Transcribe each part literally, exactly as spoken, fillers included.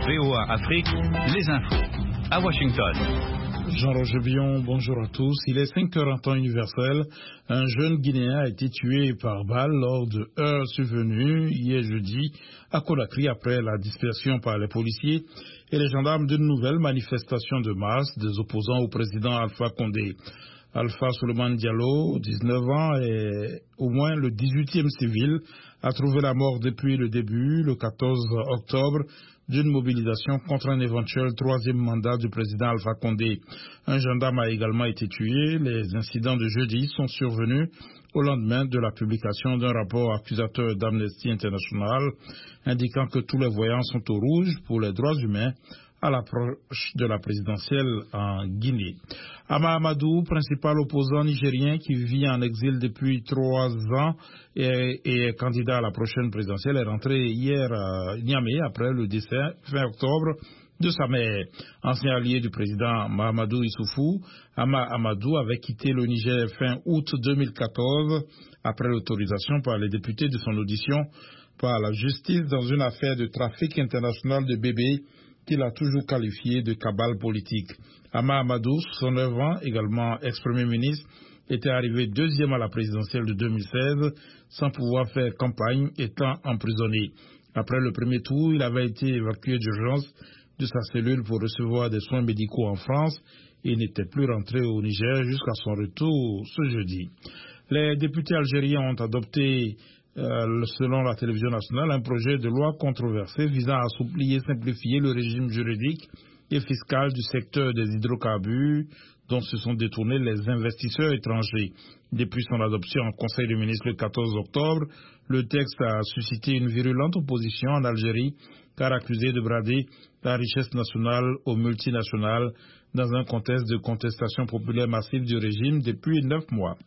V O A Afrique, les infos. À Washington. Jean-Roger Bion, bonjour à tous. Il est cinq heures en temps universel. Un jeune Guinéen a été tué par balle lors de heurts survenus hier jeudi à Conakry après la dispersion par les policiers et les gendarmes d'une nouvelle manifestation de masse des opposants au président Alpha Condé. Alpha Souleymane Diallo, dix-neuf ans, et au moins le dix-huitième civil, a trouvé la mort depuis le début, le quatorze octobre, d'une mobilisation contre un éventuel troisième mandat du président Alpha Condé. Un gendarme a également été tué. Les incidents de jeudi sont survenus au lendemain de la publication d'un rapport accusateur d'Amnesty International indiquant que tous les voyants sont au rouge pour les droits humains à l'approche de la présidentielle en Guinée. Ama Amadou, principal opposant nigérien qui vit en exil depuis trois ans et, et est candidat à la prochaine présidentielle, est rentré hier à Niamey après le décès fin octobre de sa mère. Ancien allié du président Mahamadou Issoufou, Ama Amadou avait quitté le Niger fin août deux mille quatorze après l'autorisation par les députés de son audition par la justice dans une affaire de trafic international de bébés qu'il a toujours qualifié de cabale politique. Ama Amadou, soixante-neuf ans, également ex-premier ministre, était arrivé deuxième à la présidentielle de deux mille seize sans pouvoir faire campagne, étant emprisonné. Après le premier tour, il avait été évacué d'urgence de sa cellule pour recevoir des soins médicaux en France et n'était plus rentré au Niger jusqu'à son retour ce jeudi. Les députés algériens ont adopté Euh, selon la télévision nationale, un projet de loi controversé visant à assouplir et simplifier le régime juridique et fiscal du secteur des hydrocarbures dont se sont détournés les investisseurs étrangers. Depuis son adoption en Conseil des ministres le quatorze octobre, le texte a suscité une virulente opposition en Algérie, car accusé de brader la richesse nationale aux multinationales dans un contexte de contestation populaire massive du régime depuis neuf mois.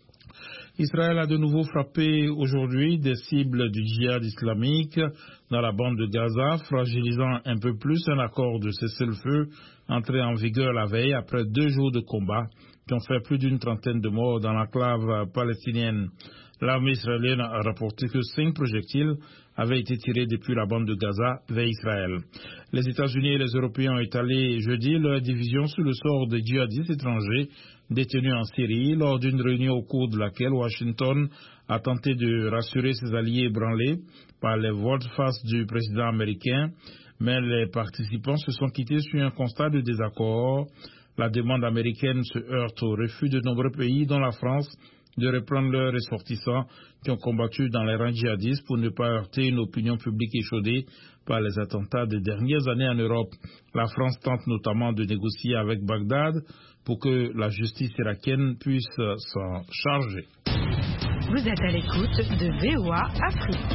Israël a de nouveau frappé aujourd'hui des cibles du djihad islamique dans la bande de Gaza, fragilisant un peu plus un accord de cessez-le-feu entré en vigueur la veille après deux jours de combat qui ont fait plus d'une trentaine de morts dans l'enclave palestinienne. L'armée israélienne a rapporté que cinq projectiles avaient été tirés depuis la bande de Gaza vers Israël. Les États-Unis et les Européens ont étalé jeudi leur division sur le sort des djihadistes étrangers détenus en Syrie lors d'une réunion au cours de laquelle Washington a tenté de rassurer ses alliés ébranlés par les volte-face du président américain, mais les participants se sont quittés sur un constat de désaccord. La demande américaine se heurte au refus de nombreux pays, dont la France, de reprendre leurs ressortissants qui ont combattu dans les rangs djihadistes pour ne pas heurter une opinion publique échaudée par les attentats des dernières années en Europe. La France tente notamment de négocier avec Bagdad pour que la justice irakienne puisse s'en charger. Vous êtes à l'écoute de V O A Afrique.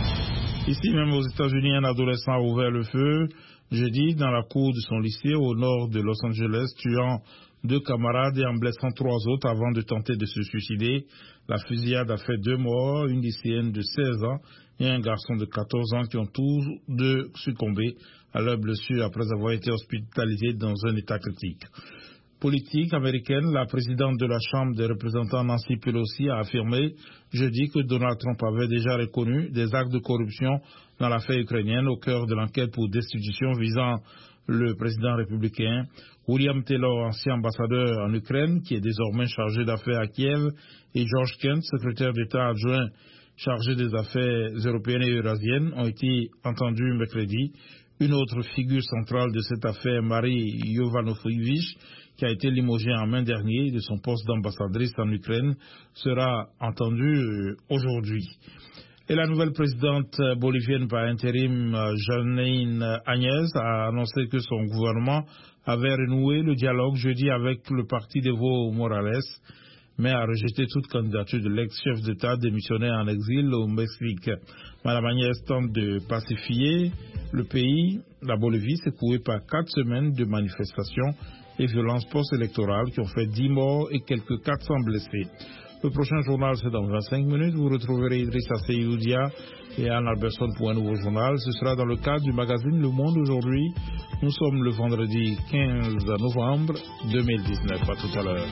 Ici même aux États-Unis, un adolescent a ouvert le feu jeudi dans la cour de son lycée au nord de Los Angeles, tuant deux camarades et en blessant trois autres avant de tenter de se suicider. La fusillade a fait deux morts, une lycéenne de seize ans et un garçon de quatorze ans qui ont tous deux succombé à leurs blessures après avoir été hospitalisés dans un état critique. Politique américaine, la présidente de la Chambre des représentants Nancy Pelosi a affirmé jeudi que Donald Trump avait déjà reconnu des actes de corruption dans l'affaire ukrainienne au cœur de l'enquête pour destitution visant le président républicain. William Taylor, ancien ambassadeur en Ukraine, qui est désormais chargé d'affaires à Kiev, et George Kent, secrétaire d'État adjoint chargé des affaires européennes et eurasiennes, ont été entendus mercredi. Une autre figure centrale de cette affaire, Marie Yovanovitch, qui a été limogée en mai dernier de son poste d'ambassadrice en Ukraine, sera entendue aujourd'hui. Et la nouvelle présidente bolivienne par intérim, Janine Áñez, a annoncé que son gouvernement avait renoué le dialogue jeudi avec le parti d'Evo Morales, mais a rejeté toute candidature de l'ex-chef d'État démissionnaire en exil au Mexique. Madame Áñez tente de pacifier le pays. La Bolivie s'est couée par quatre semaines de manifestations et violences post-électorales qui ont fait dix morts et quelques quatre cents blessés. Le prochain journal, c'est dans vingt-cinq minutes. Vous retrouverez Idrissa Seyyoudia et Anne Alberson pour un nouveau journal. Ce sera dans le cadre du magazine Le Monde aujourd'hui. Nous sommes le vendredi quinze novembre deux mille dix-neuf. À tout à l'heure.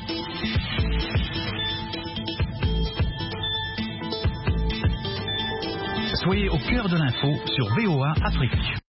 Soyez au cœur de l'info sur V O A Afrique.